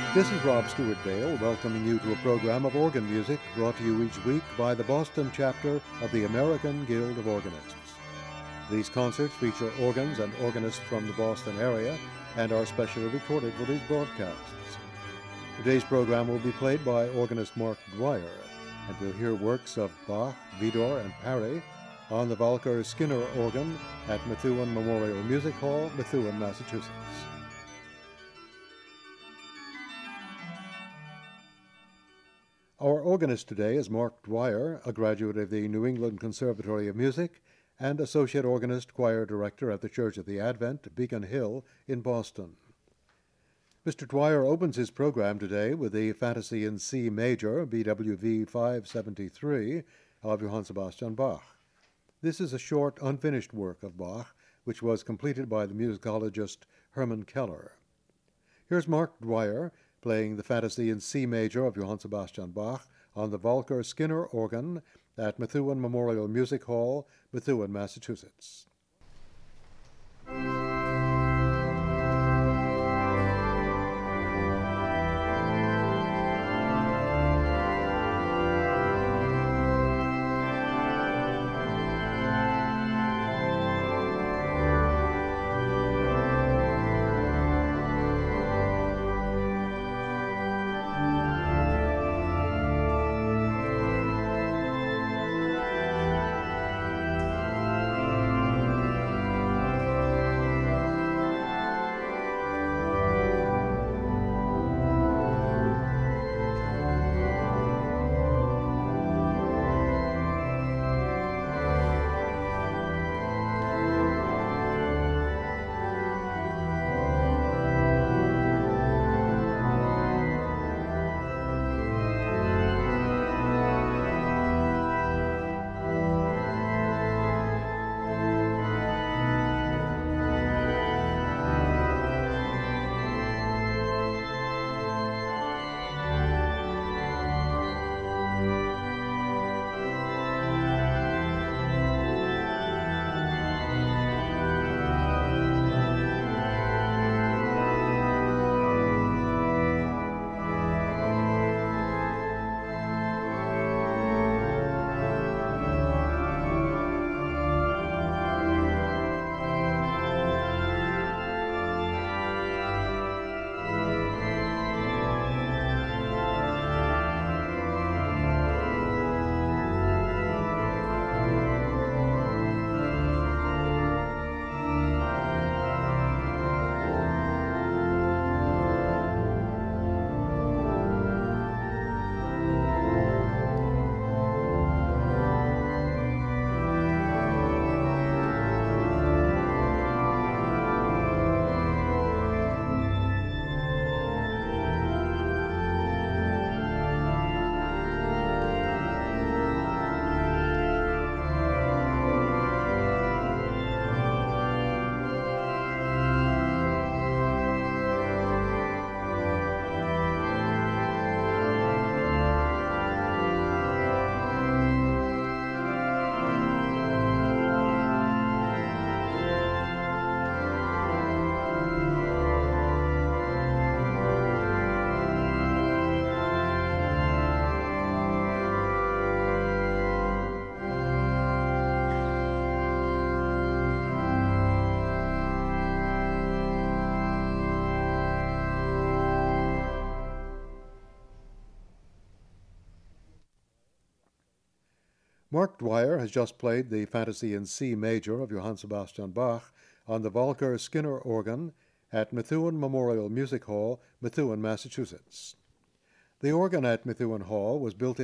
This is Rob Stewart Dale welcoming you to a program of organ music brought to you each week by the Boston chapter of the American Guild of Organists. These concerts feature organs and organists from the Boston area and are specially recorded for these broadcasts. Today's program will be played by organist Mark Dwyer, and we'll hear works of Bach, Widor, and Parry on the Walker Skinner organ at Methuen Memorial Music Hall, Methuen, Massachusetts. Our organist today is Mark Dwyer, a graduate of the New England Conservatory of Music and associate organist choir director at the Church of the Advent, Beacon Hill, in Boston. Mr. Dwyer opens his program today with the Fantasy in C Major, BWV 573, of Johann Sebastian Bach. This is a short, unfinished work of Bach, which was completed by the musicologist Hermann Keller. Here's Mark Dwyer playing the Fantasy in C Major of Johann Sebastian Bach on the Walker Skinner organ at Methuen Memorial Music Hall, Methuen, Massachusetts. Mark Dwyer has just played the Fantasy in C Major of Johann Sebastian Bach on the Walker Skinner organ at Methuen Memorial Music Hall, Methuen, Massachusetts. The organ at Methuen Hall was built in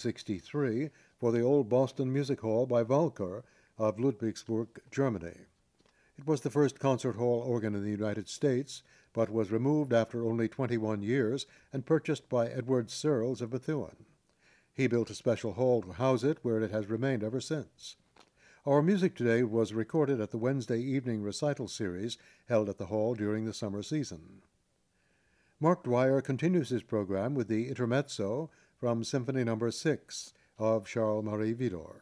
1863 for the old Boston Music Hall by Walker of Ludwigsburg, Germany. It was the first concert hall organ in the United States, but was removed after only 21 years and purchased by Edward Searles of Methuen. He built a special hall to house it, where it has remained ever since. Our music today was recorded at the Wednesday evening recital series held at the hall during the summer season. Mark Dwyer continues his program with the Intermezzo from Symphony No. 6 of Charles-Marie Widor.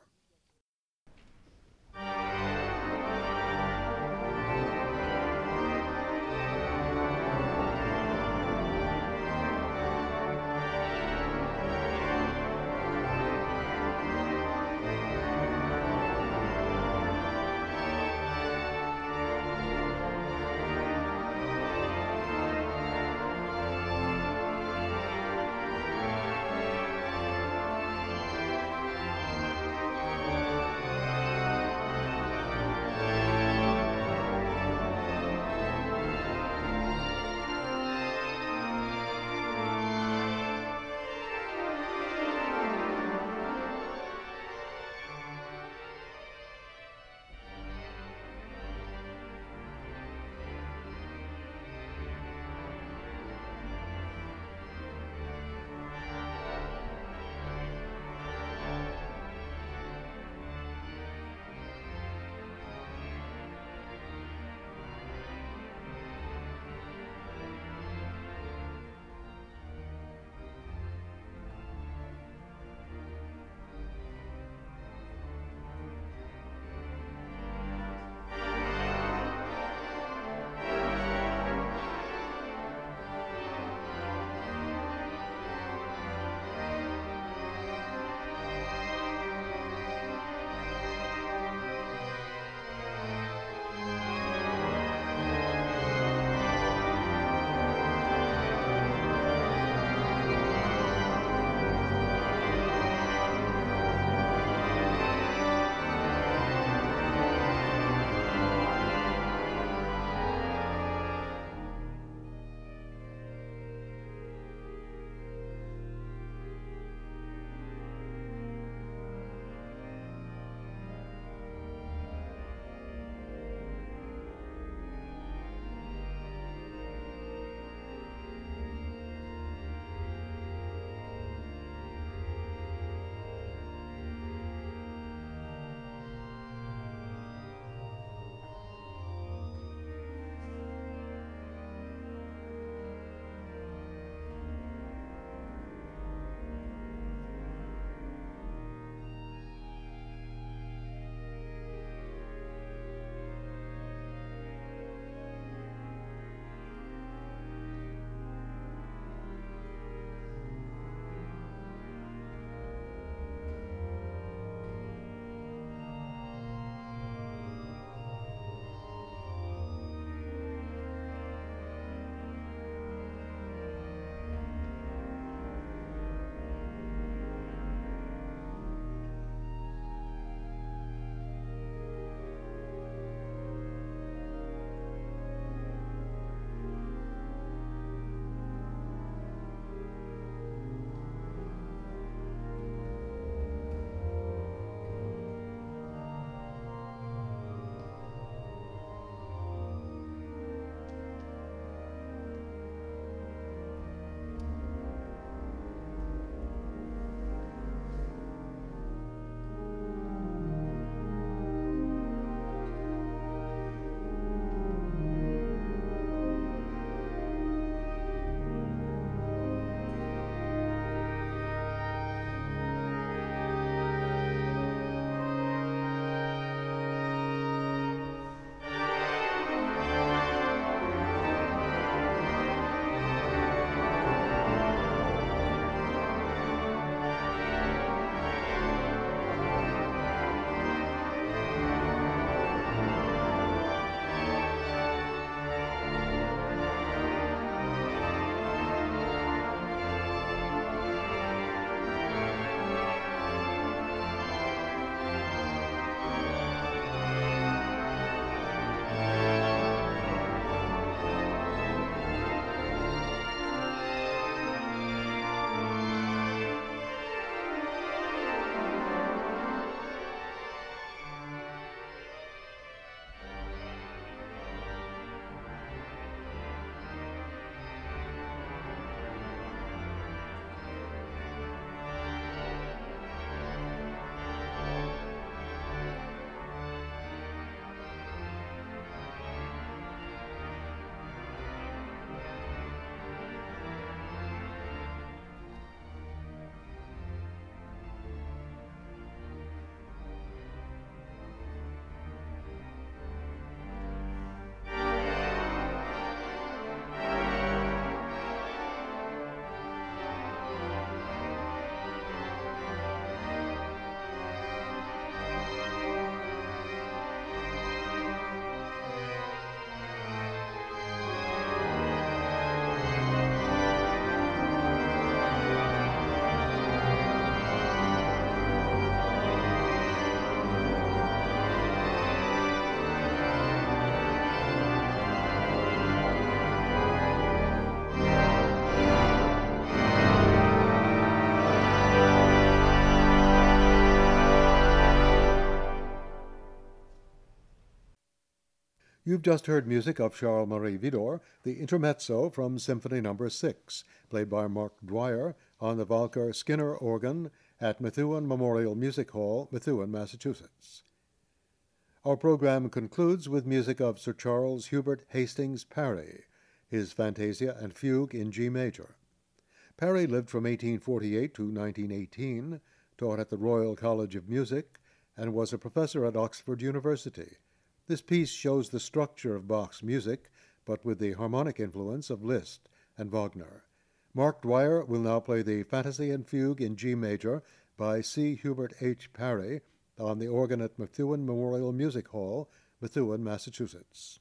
You've just heard music of Charles-Marie Widor, the Intermezzo from Symphony No. 6, played by Mark Dwyer on the Volker Skinner organ at Methuen Memorial Music Hall, Methuen, Massachusetts. Our program concludes with music of Sir Charles Hubert Hastings Parry, his Fantasia and Fugue in G major. Parry lived from 1848 to 1918, taught at the Royal College of Music, and was a professor at Oxford University. This piece shows the structure of Bach's music, but with the harmonic influence of Liszt and Wagner. Mark Dwyer will now play the Fantasy and Fugue in G major by C. Hubert H. Parry on the organ at Methuen Memorial Music Hall, Methuen, Massachusetts.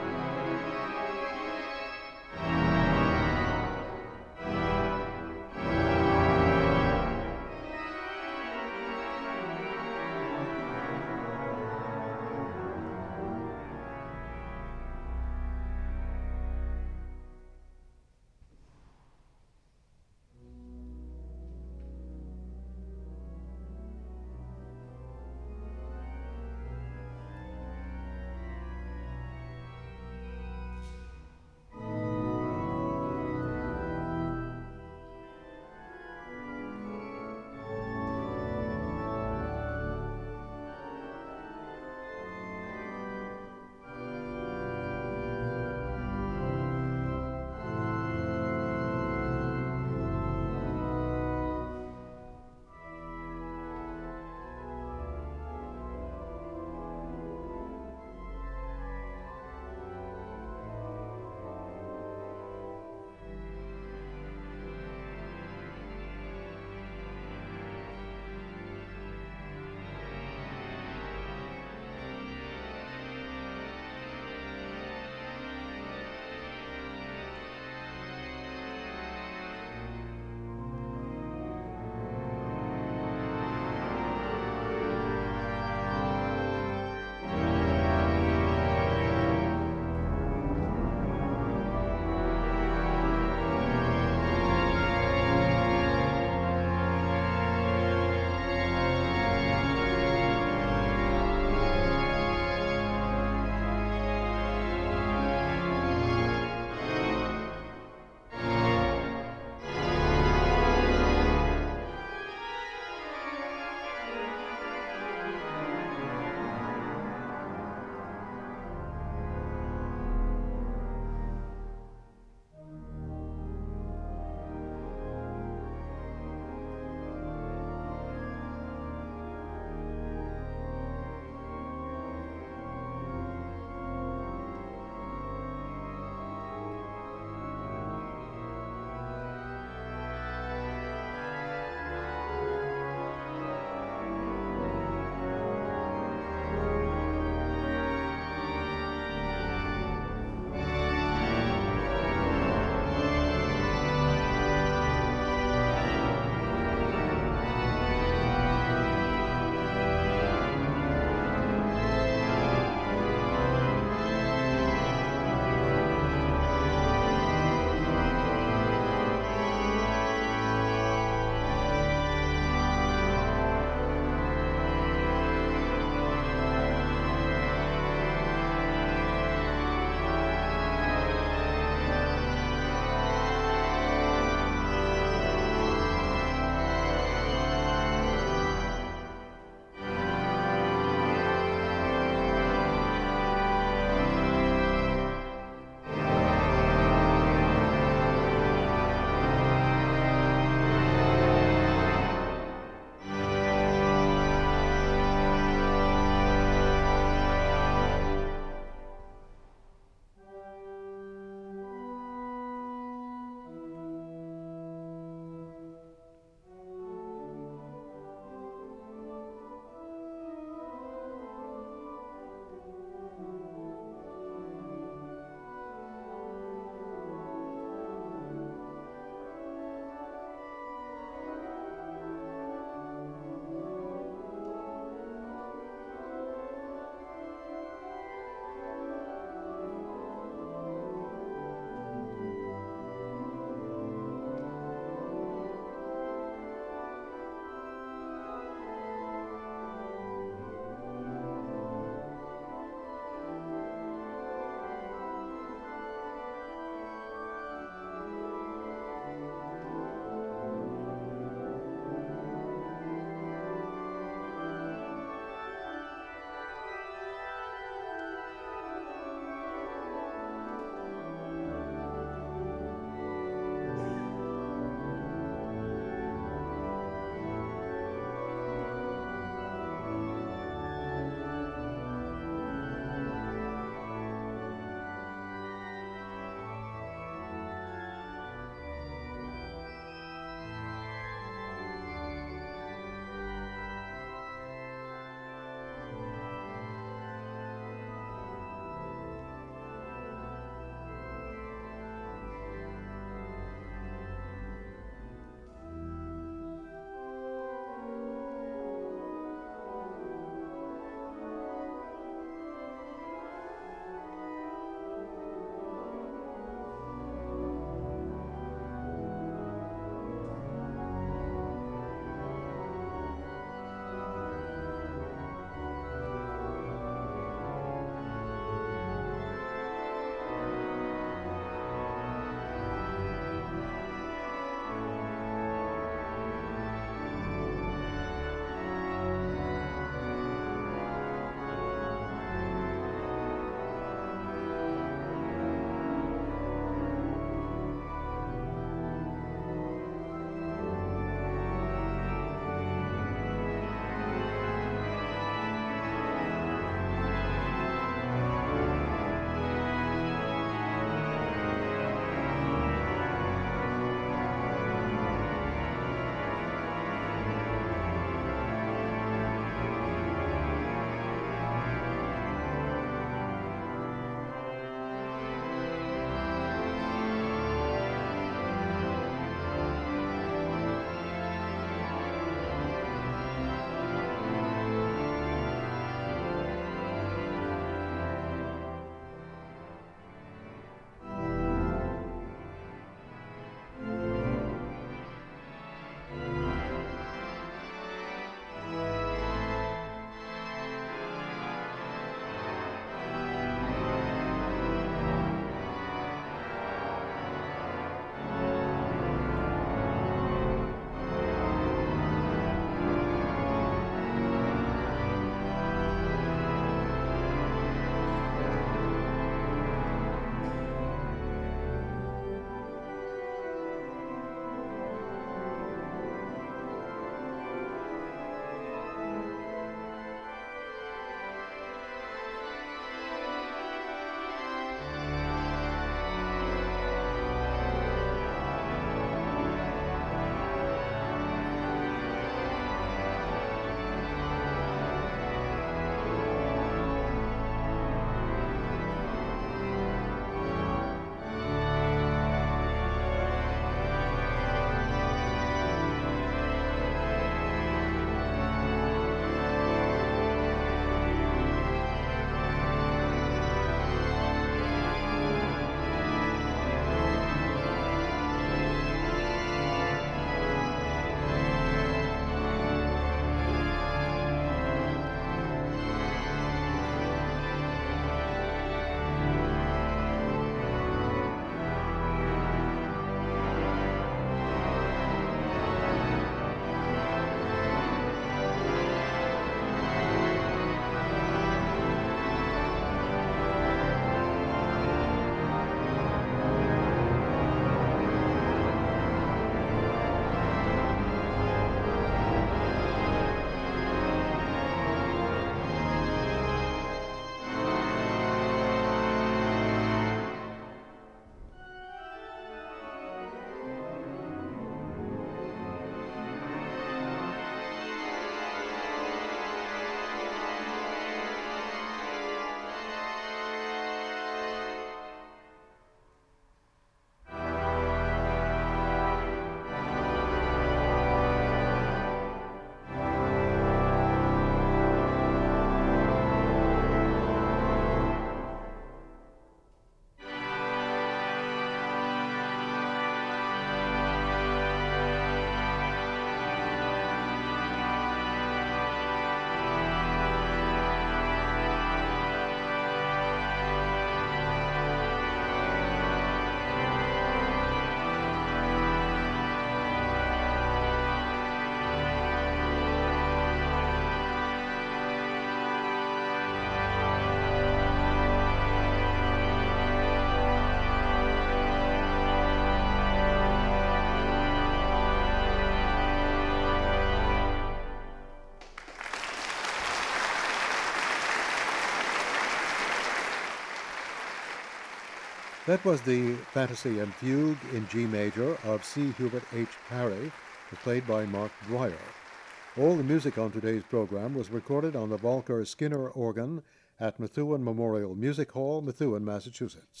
That was the Fantasy and Fugue in G major of C. Hubert H. Parry, played by Mark Dwyer. All the music on today's program was recorded on the Volker Skinner organ at Methuen Memorial Music Hall, Methuen, Massachusetts.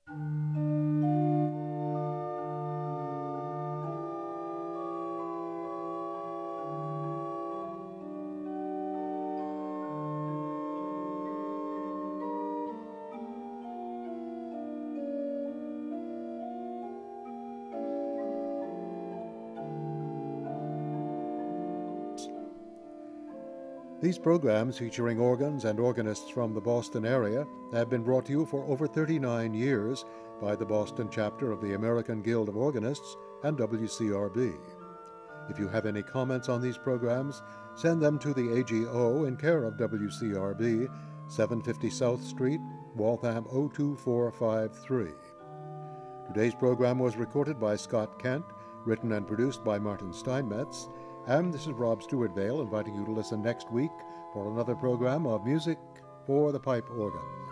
These programs, featuring organs and organists from the Boston area, have been brought to you for over 39 years by the Boston chapter of the American Guild of Organists and WCRB. If you have any comments on these programs, send them to the AGO in care of WCRB, 750 South Street, Waltham 02453. Today's program was recorded by Scott Kent, written and produced by Martin Steinmetz, and this is Rob Stewart Vale inviting you to listen next week for another program of Music for the Pipe Organ.